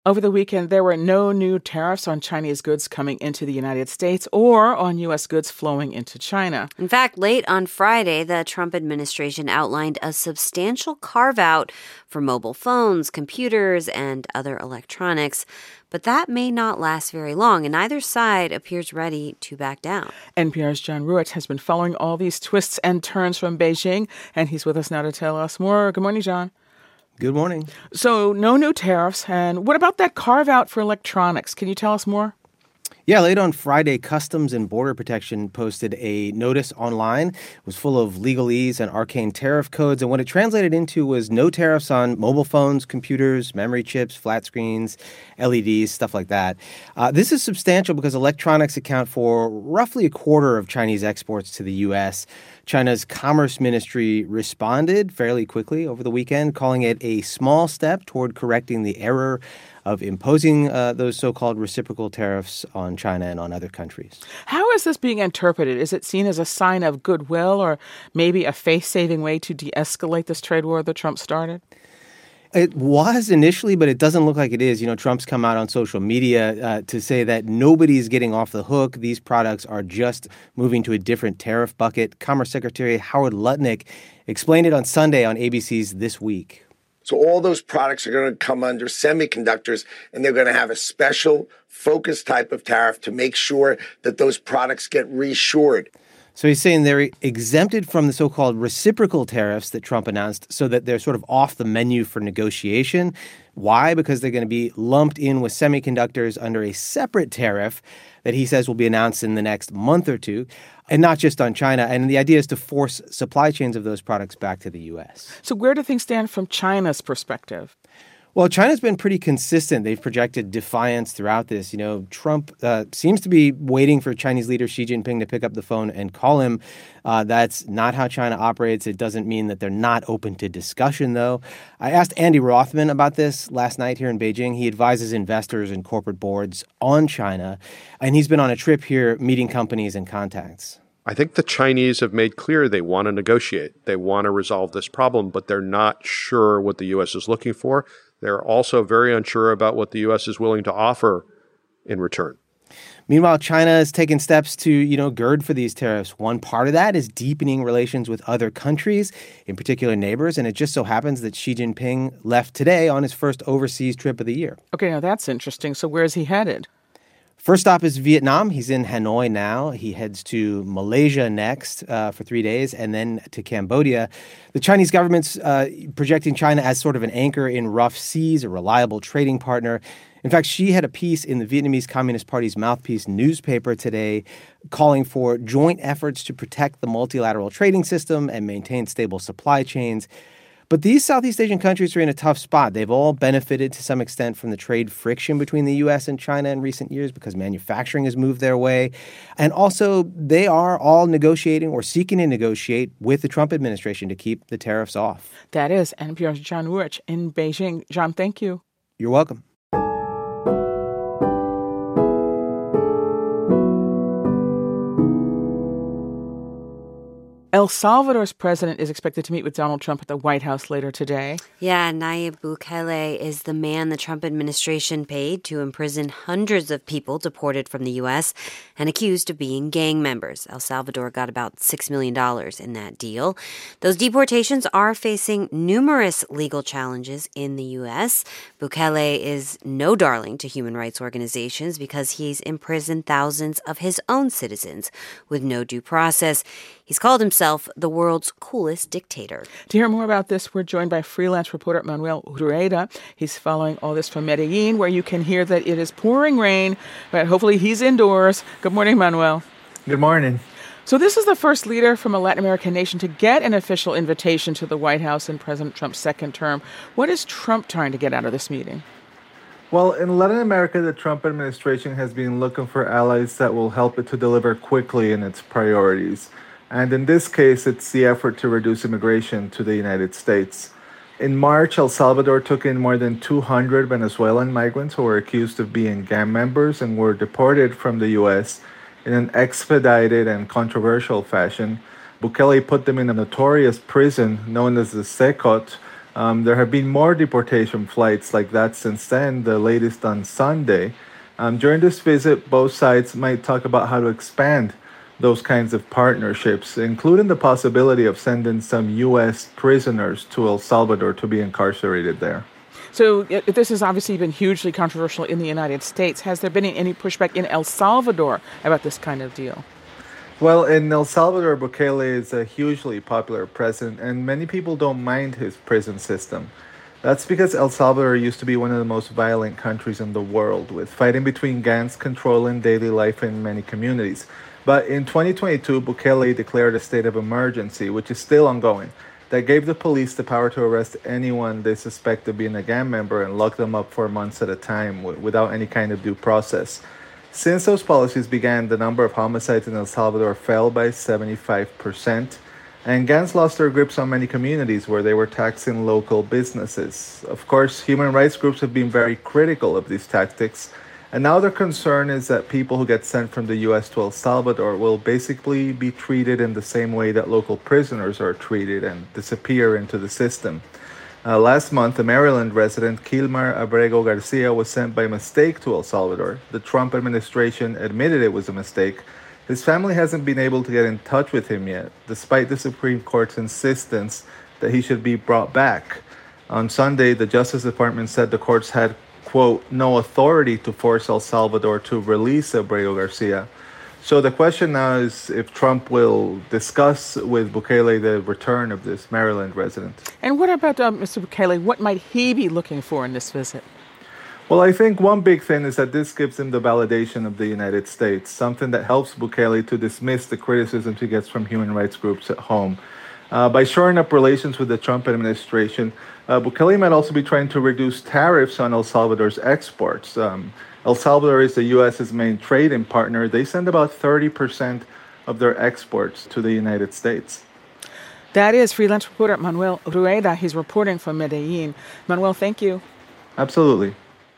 Over the weekend, there were no new tariffs on Chinese goods coming into the United States or on U.S. goods flowing into China. In fact, late on Friday, the Trump administration outlined a substantial carve-out for mobile phones, computers, and other electronics. But that may not last very long, and neither side appears ready to back down. NPR's John Ruett has been following all these twists and turns from Beijing, and he's with us now to tell us more. Good morning, John. Good morning. So no new tariffs. And what about that carve-out for electronics? Can you tell us more? Yeah, late on Friday, Customs and Border Protection posted a notice online. It was full of legalese and arcane tariff codes. And what it translated into was no tariffs on mobile phones, computers, memory chips, flat screens, LEDs, stuff like that. This is substantial because electronics account for roughly a quarter of Chinese exports to the U.S. China's Commerce Ministry responded fairly quickly over the weekend, calling it a small step toward correcting the error of imposing those so-called reciprocal tariffs on China and on other countries. How is this being interpreted? Is it seen as a sign of goodwill or maybe a face-saving way to de-escalate this trade war that Trump started? It was initially, but it doesn't look like it is. You know, Trump's come out on social media to say that nobody's getting off the hook. These products are just moving to a different tariff bucket. Commerce Secretary Howard Lutnick explained it on Sunday on ABC's This Week. So all those products are going to come under semiconductors, and they're going to have a special focused type of tariff to make sure that those products get reshored. So he's saying they're exempted from the so-called reciprocal tariffs that Trump announced so that they're sort of off the menu for negotiation. Why? Because they're going to be lumped in with semiconductors under a separate tariff that he says will be announced in the next month or two, and not just on China. And the idea is to force supply chains of those products back to the U.S. So where do things stand from China's perspective? Well, China's been pretty consistent. They've projected defiance throughout this. You know, Trump seems to be waiting for Chinese leader Xi Jinping to pick up the phone and call him. That's not how China operates. It doesn't mean that they're not open to discussion, though. I asked Andy Rothman about this last night here in Beijing. He advises investors and corporate boards on China, and he's been on a trip here meeting companies and contacts. I think the Chinese have made clear they want to negotiate. They want to resolve this problem, but they're not sure what the U.S. is looking for. They're also very unsure about what the U.S. is willing to offer in return. Meanwhile, China has taken steps to, gird for these tariffs. One part of that is deepening relations with other countries, in particular neighbors. And it just so happens that Xi Jinping left today on his first overseas trip of the year. Okay, now that's interesting. So where is he headed? First stop is Vietnam. He's in Hanoi now. He heads to Malaysia next for 3 days and then to Cambodia. The Chinese government's projecting China as sort of an anchor in rough seas, a reliable trading partner. In fact, Xi had a piece in the Vietnamese Communist Party's Mouthpiece newspaper today calling for joint efforts to protect the multilateral trading system and maintain stable supply chains. But these Southeast Asian countries are in a tough spot. They've all benefited to some extent from the trade friction between the U.S. and China in recent years because manufacturing has moved their way. And also, they are all negotiating or seeking to negotiate with the Trump administration to keep the tariffs off. That is NPR's John Ruett in Beijing. John, thank you. You're welcome. El Salvador's president is expected to meet with Donald Trump at the White House later today. Yeah, Nayib Bukele is the man the Trump administration paid to imprison hundreds of people deported from the U.S. and accused of being gang members. El Salvador got about $6 million in that deal. Those deportations are facing numerous legal challenges in the U.S. Bukele is no darling to human rights organizations because he's imprisoned thousands of his own citizens with no due process. He's called himself the world's coolest dictator. To hear more about this, we're joined by freelance reporter Manuel Rueda. He's following all this from Medellin, where you can hear that it is pouring rain, but hopefully he's indoors. Good morning, Manuel. Good morning. So this is the first leader from a Latin American nation to get an official invitation to the White House in President Trump's second term. What is Trump trying to get out of this meeting? Well, in Latin America, the Trump administration has been looking for allies that will help it to deliver quickly in its priorities. And in this case, it's the effort to reduce immigration to the United States. In March, El Salvador took in more than 200 Venezuelan migrants who were accused of being gang members and were deported from the U.S. in an expedited and controversial fashion. Bukele put them in a notorious prison known as the Secot, There have been more deportation flights like that since then, the latest on Sunday. During this visit, both sides might talk about how to expand those kinds of partnerships, including the possibility of sending some U.S. prisoners to El Salvador to be incarcerated there. So this has obviously been hugely controversial in the United States. Has there been any pushback in El Salvador about this kind of deal? Well, in El Salvador, Bukele is a hugely popular president, and many people don't mind his prison system. That's because El Salvador used to be one of the most violent countries in the world, with fighting between gangs controlling daily life in many communities. But in 2022, Bukele declared a state of emergency, which is still ongoing, that gave the police the power to arrest anyone they suspect of being a gang member and lock them up for months at a time without any kind of due process. Since those policies began, the number of homicides in El Salvador fell by 75%, and gangs lost their grips on many communities where they were taxing local businesses. Of course, human rights groups have been very critical of these tactics, and now their concern is that people who get sent from the U.S. to El Salvador will basically be treated in the same way that local prisoners are treated and disappear into the system. Last month, a Maryland resident, Kilmar Abrego Garcia, was sent by mistake to El Salvador. The Trump administration admitted it was a mistake. His family hasn't been able to get in touch with him yet, despite the Supreme Court's insistence that he should be brought back. On Sunday, the Justice Department said the courts had, quote, no authority to force El Salvador to release Abrego Garcia. So the question now is if Trump will discuss with Bukele the return of this Maryland resident. And what about Mr. Bukele? What might he be looking for in this visit? Well, I think one big thing is that this gives him the validation of the United States, something that helps Bukele to dismiss the criticisms he gets from human rights groups at home. By shoring up relations with the Trump administration, Bukele might also be trying to reduce tariffs on El Salvador's exports. El Salvador is the U.S.'s main trading partner. They send about 30% of their exports to the United States. That is freelance reporter Manuel Rueda. He's reporting from Medellin. Manuel, thank you. Absolutely.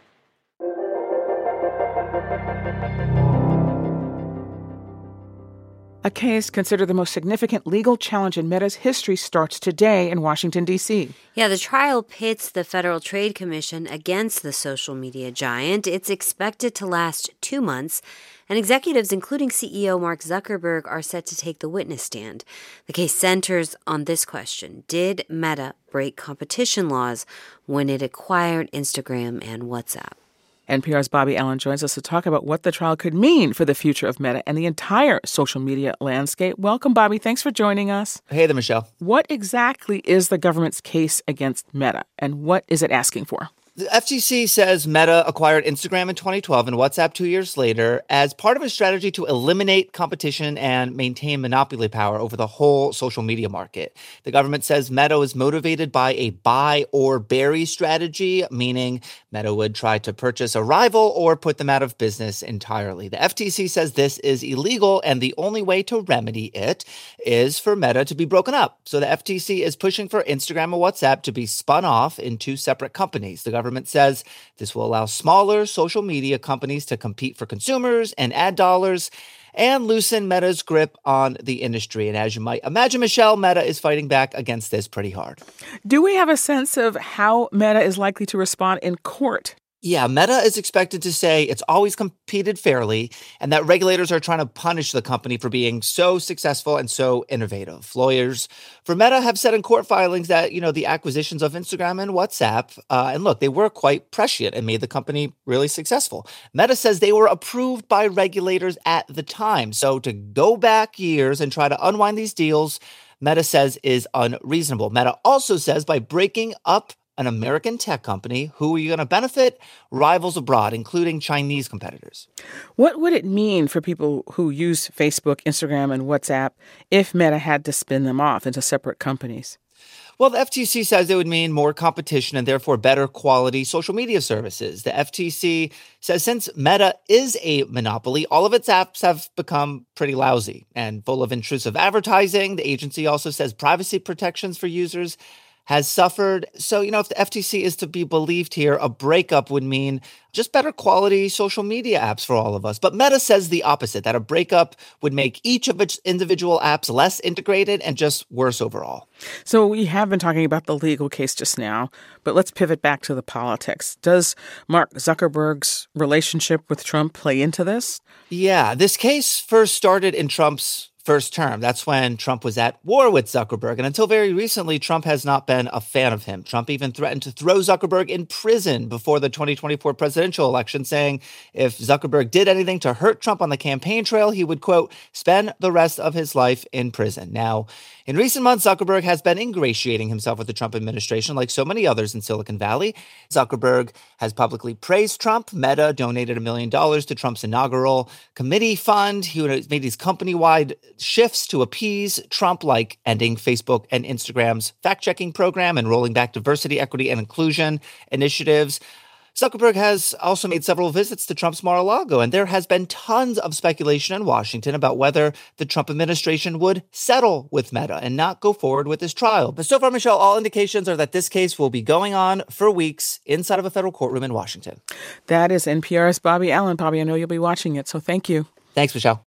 A case considered the most significant legal challenge in Meta's history starts today in Washington, D.C. Yeah, the trial pits the Federal Trade Commission against the social media giant. It's expected to last 2 months, and executives, including CEO Mark Zuckerberg, are set to take the witness stand. The case centers on this question. Did Meta break competition laws when it acquired Instagram and WhatsApp? NPR's Bobby Allen joins us to talk about what the trial could mean for the future of Meta and the entire social media landscape. Welcome, Bobby. Thanks for joining us. Hey there, Michelle. What exactly is the government's case against Meta, and what is it asking for? The FTC says Meta acquired Instagram in 2012 and WhatsApp 2 years later as part of a strategy to eliminate competition and maintain monopoly power over the whole social media market. The government says Meta was motivated by a buy or bury strategy, meaning Meta would try to purchase a rival or put them out of business entirely. The FTC says this is illegal, and the only way to remedy it is for Meta to be broken up. So the FTC is pushing for Instagram and WhatsApp to be spun off in two separate companies. The government says this will allow smaller social media companies to compete for consumers and ad dollars and loosen Meta's grip on the industry. And as you might imagine, Michelle, Meta is fighting back against this pretty hard. Do we have a sense of how Meta is likely to respond in court? Yeah, Meta is expected to say it's always competed fairly and that regulators are trying to punish the company for being so successful and so innovative. Lawyers for Meta have said in court filings that, the acquisitions of Instagram and WhatsApp, and look, they were quite prescient and made the company really successful. Meta says they were approved by regulators at the time. So to go back years and try to unwind these deals, Meta says is unreasonable. Meta also says by breaking up an American tech company, who are you going to benefit? Rivals abroad, including Chinese competitors. What would it mean for people who use Facebook, Instagram, and WhatsApp if Meta had to spin them off into separate companies? Well, the FTC says it would mean more competition and therefore better quality social media services. The FTC says since Meta is a monopoly, all of its apps have become pretty lousy and full of intrusive advertising. The agency also says privacy protections for users has suffered. So, if the FTC is to be believed here, a breakup would mean just better quality social media apps for all of us. But Meta says the opposite, that a breakup would make each of its individual apps less integrated and just worse overall. So we have been talking about the legal case just now, but let's pivot back to the politics. Does Mark Zuckerberg's relationship with Trump play into this? Yeah, this case first started in Trump's first term. That's when Trump was at war with Zuckerberg. And until very recently, Trump has not been a fan of him. Trump even threatened to throw Zuckerberg in prison before the 2024 presidential election, saying if Zuckerberg did anything to hurt Trump on the campaign trail, he would, quote, spend the rest of his life in prison. Now, in recent months, Zuckerberg has been ingratiating himself with the Trump administration like so many others in Silicon Valley. Zuckerberg has publicly praised Trump. Meta donated $1 million to Trump's inaugural committee fund. He made these company-wide shifts to appease Trump, like ending Facebook and Instagram's fact-checking program and rolling back diversity, equity, and inclusion initiatives. Zuckerberg has also made several visits to Trump's Mar-a-Lago, and there has been tons of speculation in Washington about whether the Trump administration would settle with Meta and not go forward with this trial. But so far, Michelle, all indications are that this case will be going on for weeks inside of a federal courtroom in Washington. That is NPR's Bobby Allen. Bobby, I know you'll be watching it, so thank you. Thanks, Michelle.